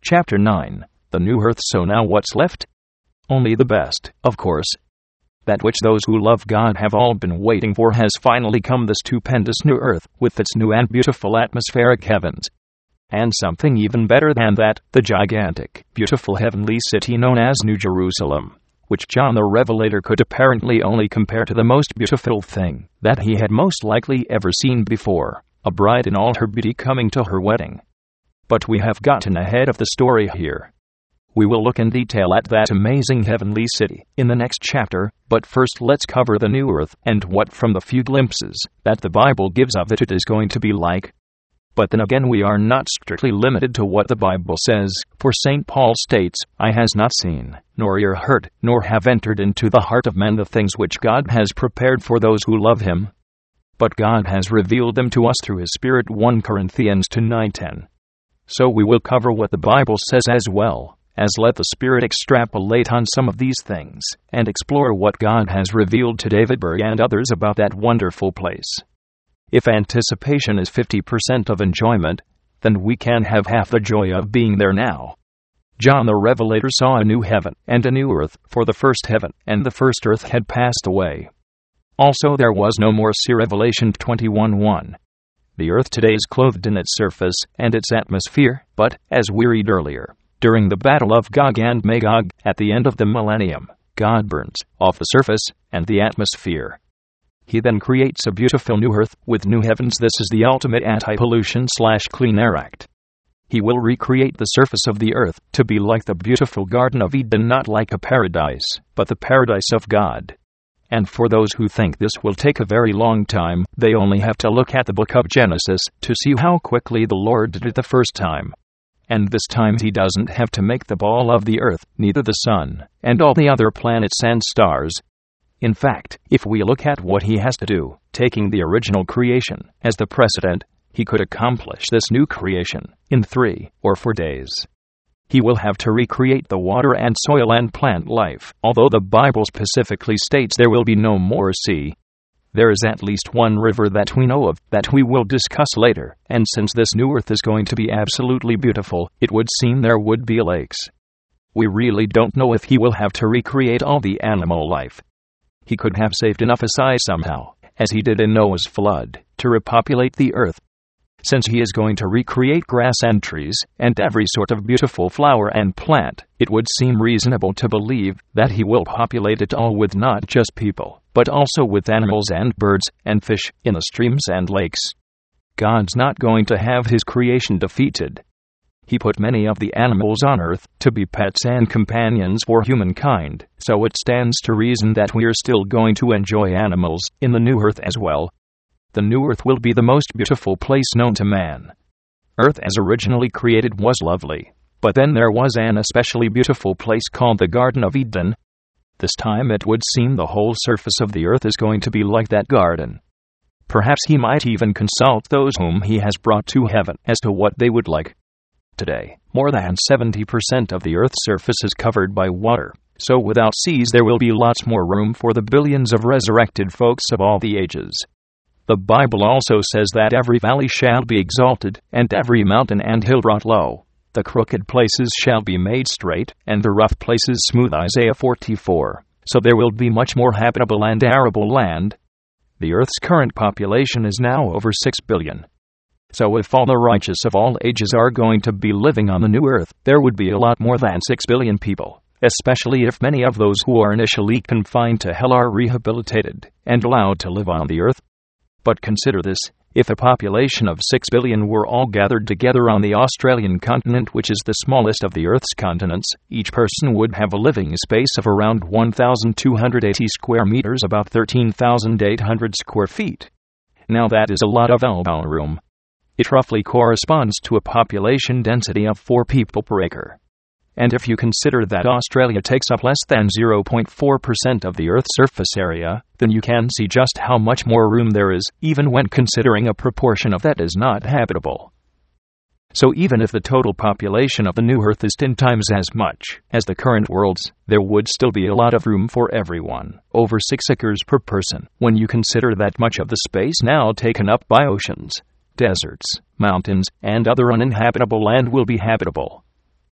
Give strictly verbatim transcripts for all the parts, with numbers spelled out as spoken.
Chapter nine. The New Earth. So now what's left? Only the best, of course. That which those who love God have all been waiting for has finally come, the stupendous new earth, with its new and beautiful atmospheric heavens. And something even better than that, the gigantic, beautiful heavenly city known as New Jerusalem, which John the Revelator could apparently only compare to the most beautiful thing that he had most likely ever seen before, a bride in all her beauty coming to her wedding. But we have gotten ahead of the story here. We will look in detail at that amazing heavenly city in the next chapter, but first let's cover the new earth and what from the few glimpses that the Bible gives of it it is going to be like. But then again, we are not strictly limited to what the Bible says, for Saint Paul states, "Eye has not seen, nor ear heard, nor have entered into the heart of man the things which God has prepared for those who love him. But God has revealed them to us through his Spirit." First Corinthians two nine ten. So we will cover what the Bible says as well as let the Spirit extrapolate on some of these things, and explore what God has revealed to David Berg and others about that wonderful place. If anticipation is fifty percent of enjoyment, then we can have half the joy of being there now. John the Revelator saw a new heaven and a new earth, for the first heaven and the first earth had passed away. Also there was no more sea. Revelation twenty-one one. The earth today is clothed in its surface and its atmosphere, but, as we read earlier, during the battle of Gog and Magog, at the end of the millennium, God burns off the surface and the atmosphere. He then creates a beautiful new earth with new heavens. This is the ultimate anti-pollution slash clean air act. He will recreate the surface of the earth to be like the beautiful Garden of Eden, not like a paradise, but the paradise of God. And for those who think this will take a very long time, they only have to look at the book of Genesis to see how quickly the Lord did it the first time. And this time he doesn't have to make the ball of the earth, neither the sun, and all the other planets and stars. In fact, if we look at what he has to do, taking the original creation as the precedent, he could accomplish this new creation in three or four days. He will have to recreate the water and soil and plant life, although the Bible specifically states there will be no more sea. There is at least one river that we know of that we will discuss later, and since this new earth is going to be absolutely beautiful, it would seem there would be lakes. We really don't know if he will have to recreate all the animal life. He could have saved enough aside somehow, as he did in Noah's flood, to repopulate the earth. Since he is going to recreate grass and trees, and every sort of beautiful flower and plant, it would seem reasonable to believe that he will populate it all with not just people, but also with animals and birds and fish in the streams and lakes. God's not going to have his creation defeated. He put many of the animals on earth to be pets and companions for humankind, so it stands to reason that we are still going to enjoy animals in the new earth as well. The new earth will be the most beautiful place known to man. Earth as originally created was lovely, but then there was an especially beautiful place called the Garden of Eden. This time it would seem the whole surface of the earth is going to be like that garden. Perhaps he might even consult those whom he has brought to heaven as to what they would like. Today, more than seventy percent of the earth's surface is covered by water, so without seas there will be lots more room for the billions of resurrected folks of all the ages. The Bible also says that every valley shall be exalted, and every mountain and hill brought low. The crooked places shall be made straight, and the rough places smooth. Isaiah forty-four. So there will be much more habitable and arable land. The earth's current population is now over six billion. So if all the righteous of all ages are going to be living on the new earth, there would be a lot more than six billion people, especially if many of those who are initially confined to hell are rehabilitated and allowed to live on the earth. But consider this, if a population of six billion were all gathered together on the Australian continent, which is the smallest of the Earth's continents, each person would have a living space of around one thousand two hundred eighty square meters, about thirteen thousand eight hundred square feet. Now that is a lot of elbow room. It roughly corresponds to a population density of four people per acre. And if you consider that Australia takes up less than zero point four percent of the Earth's surface area, then you can see just how much more room there is, even when considering a proportion of that is not habitable. So even if the total population of the new Earth is ten times as much as the current world's, there would still be a lot of room for everyone, over six acres per person, when you consider that much of the space now taken up by oceans, deserts, mountains, and other uninhabitable land will be habitable.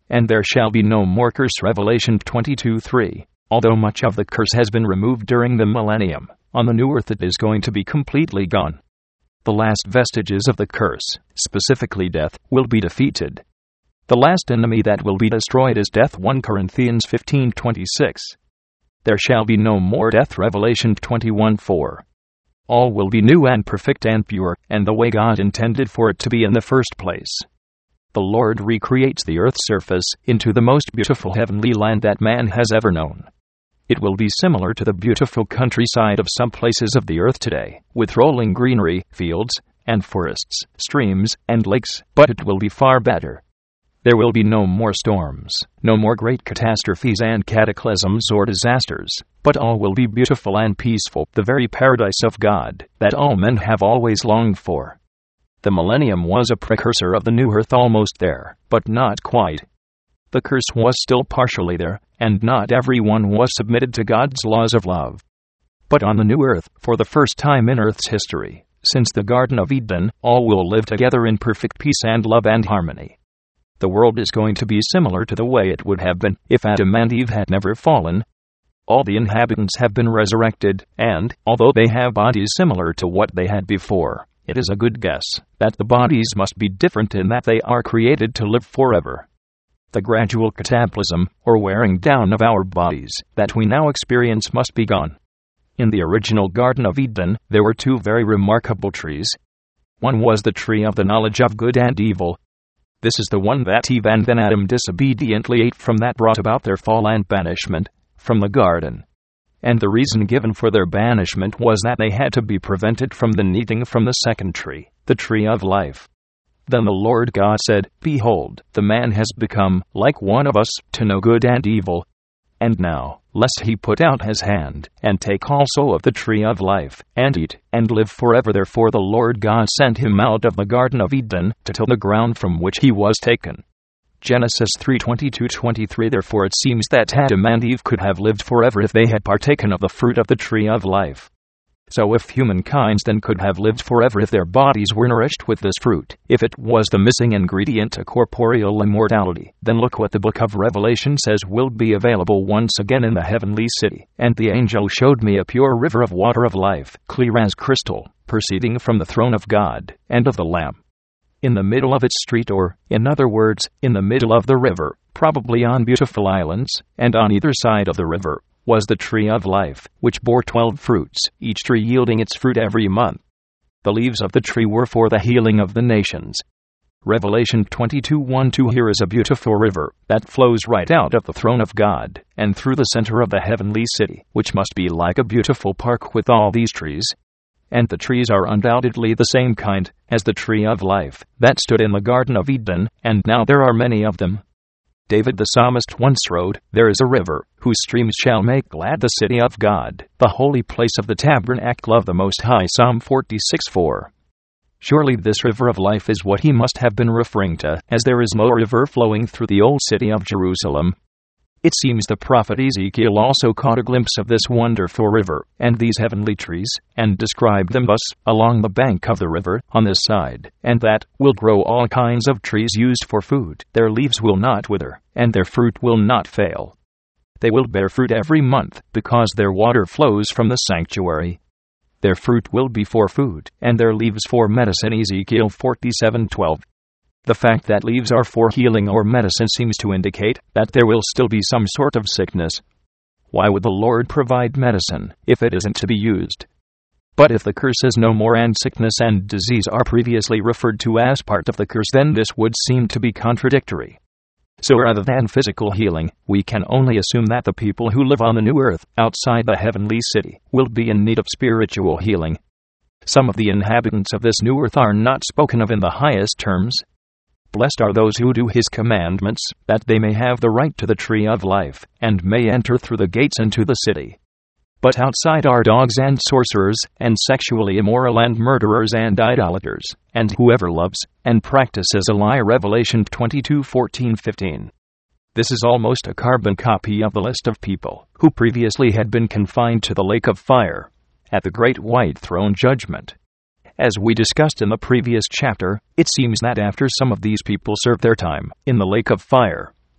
and there shall be no more curse. Revelation twenty-two three. Although much of the curse has been removed during the millennium, on the new earth it is going to be completely gone. The last vestiges of the curse, specifically death, will be defeated. The last enemy that will be destroyed is death. First Corinthians fifteen twenty-six. There shall be no more death. Revelation twenty-one four. All will be new and perfect and pure, and the way God intended for it to be in the first place. The Lord recreates the earth's surface into the most beautiful heavenly land that man has ever known. It will be similar to the beautiful countryside of some places of the earth today, with rolling greenery, fields, and forests, streams, and lakes, but it will be far better. There will be no more storms, no more great catastrophes and cataclysms or disasters, but all will be beautiful and peaceful, the very paradise of God that all men have always longed for. The millennium was a precursor of the new earth, almost there, but not quite. The curse was still partially there, and not everyone was submitted to God's laws of love. But on the new earth, for the first time in earth's history, since the Garden of Eden, all will live together in perfect peace and love and harmony. The world is going to be similar to the way it would have been if Adam and Eve had never fallen. All the inhabitants have been resurrected, and, although they have bodies similar to what they had before, it is a good guess that the bodies must be different in that they are created to live forever. The gradual cataclysm, or wearing down of our bodies, that we now experience must be gone. In the original Garden of Eden, there were two very remarkable trees. One was the tree of the knowledge of good and evil. This is the one that Eve and then Adam disobediently ate from, that brought about their fall and banishment from the garden. And the reason given for their banishment was that they had to be prevented from the eating from the second tree, the tree of life. Then the Lord God said, Behold, the man has become like one of us, to know good and evil. And now, lest he put out his hand, and take also of the tree of life, and eat, and live forever. Therefore the Lord God sent him out of the Garden of Eden, to till the ground from which he was taken. Genesis three twenty-two to twenty-three. Therefore it seems that Adam and Eve could have lived forever if they had partaken of the fruit of the tree of life. So if humankind then could have lived forever if their bodies were nourished with this fruit, if it was the missing ingredient to corporeal immortality, then look what the book of Revelation says will be available once again in the heavenly city. And the angel showed me a pure river of water of life, clear as crystal, proceeding from the throne of God and of the Lamb. In the middle of its street, or, in other words, in the middle of the river, probably on beautiful islands, and on either side of the river, was the tree of life, which bore twelve fruits, each tree yielding its fruit every month. The leaves of the tree were for the healing of the nations. Revelation twenty-two one to two. Here is a beautiful river that flows right out of the throne of God, and through the center of the heavenly city, which must be like a beautiful park with all these trees. And the trees are undoubtedly the same kind as the tree of life that stood in the Garden of Eden, and now there are many of them. David the psalmist once wrote, There is a river, whose streams shall make glad the city of God, the holy place of the tabernacle of the Most High. Psalm forty-six four. Surely this river of life is what he must have been referring to, as there is no river flowing through the old city of Jerusalem. It seems the prophet Ezekiel also caught a glimpse of this wonderful river, and these heavenly trees, and described them thus, along the bank of the river, on this side, and that, will grow all kinds of trees used for food. Their leaves will not wither, and their fruit will not fail. They will bear fruit every month, because their water flows from the sanctuary. Their fruit will be for food, and their leaves for medicine. Ezekiel forty-seven twelve. The fact that leaves are for healing or medicine seems to indicate that there will still be some sort of sickness. Why would the Lord provide medicine if it isn't to be used? But if the curse is no more and sickness and disease are previously referred to as part of the curse, then this would seem to be contradictory. So rather than physical healing, we can only assume that the people who live on the new earth, outside the heavenly city, will be in need of spiritual healing. Some of the inhabitants of this new earth are not spoken of in the highest terms. Blessed are those who do his commandments, that they may have the right to the tree of life, and may enter through the gates into the city. But outside are dogs and sorcerers, and sexually immoral and murderers and idolaters, and whoever loves and practices a lie. Revelation twenty-two fourteen to fifteen. This is almost a carbon copy of the list of people who previously had been confined to the lake of fire at the great white throne judgment. As we discussed in the previous chapter, it seems that after some of these people served their time in the lake of fire,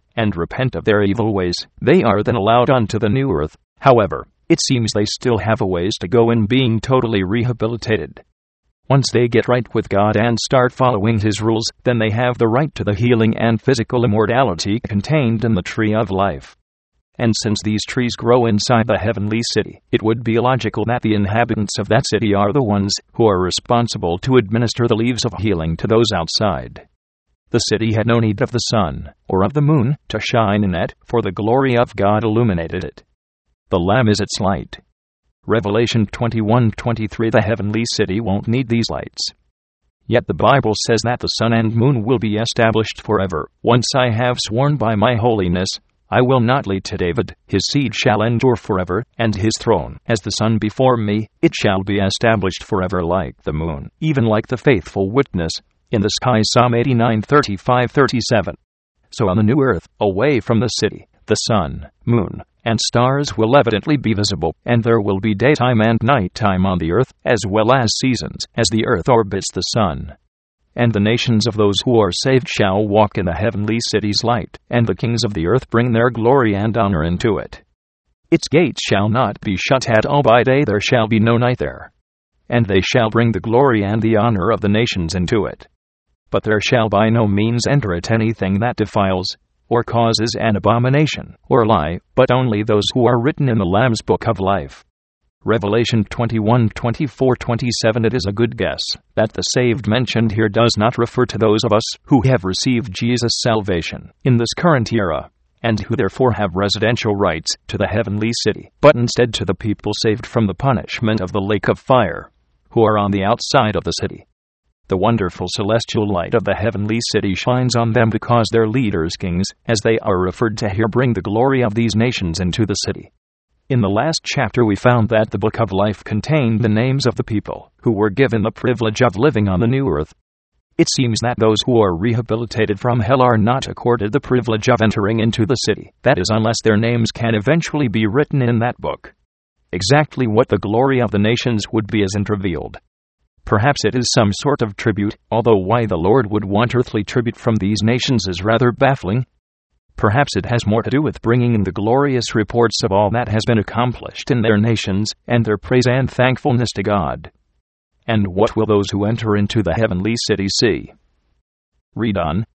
and repent of their evil ways, they are then allowed onto the new earth. However, it seems they still have a ways to go in being totally rehabilitated. Once they get right with God and start following His rules, then they have the right to the healing and physical immortality contained in the tree of life. And since these trees grow inside the heavenly city, it would be logical that the inhabitants of that city are the ones who are responsible to administer the leaves of healing to those outside. The city had no need of the sun, or of the moon, to shine in it, for the glory of God illuminated it. The Lamb is its light. Revelation twenty-one twenty-three. The heavenly city won't need these lights. Yet the Bible says that the sun and moon will be established forever. Once I have sworn by my holiness, I will not lead to David, his seed shall endure forever, and his throne, as the sun before me, it shall be established forever like the moon, even like the faithful witness in the sky. Psalm eighty-nine thirty-five thirty-seven. So on the new earth, away from the city, the sun, moon, and stars will evidently be visible, and there will be daytime and nighttime on the earth, as well as seasons, as the earth orbits the sun. And the nations of those who are saved shall walk in the heavenly city's light, and the kings of the earth bring their glory and honor into it. Its gates shall not be shut at all by day, there shall be no night there. And they shall bring the glory and the honor of the nations into it. But there shall by no means enter it anything that defiles, or causes an abomination, or lie, but only those who are written in the Lamb's book of life. Revelation twenty-one twenty-four twenty-seven. It is a good guess that the saved mentioned here does not refer to those of us who have received Jesus' salvation in this current era, and who therefore have residential rights to the heavenly city, but instead to the people saved from the punishment of the lake of fire, who are on the outside of the city. The wonderful celestial light of the heavenly city shines on them because their leaders, kings, as they are referred to here, bring the glory of these nations into the city. In the last chapter we found that the book of life contained the names of the people who were given the privilege of living on the new earth. It seems that those who are rehabilitated from hell are not accorded the privilege of entering into the city, that is, unless their names can eventually be written in that book. Exactly what the glory of the nations would be isn't revealed. Perhaps it is some sort of tribute, although why the Lord would want earthly tribute from these nations is rather baffling. Perhaps it has more to do with bringing in the glorious reports of all that has been accomplished in their nations, and their praise and thankfulness to God. And what will those who enter into the heavenly city see? Read on.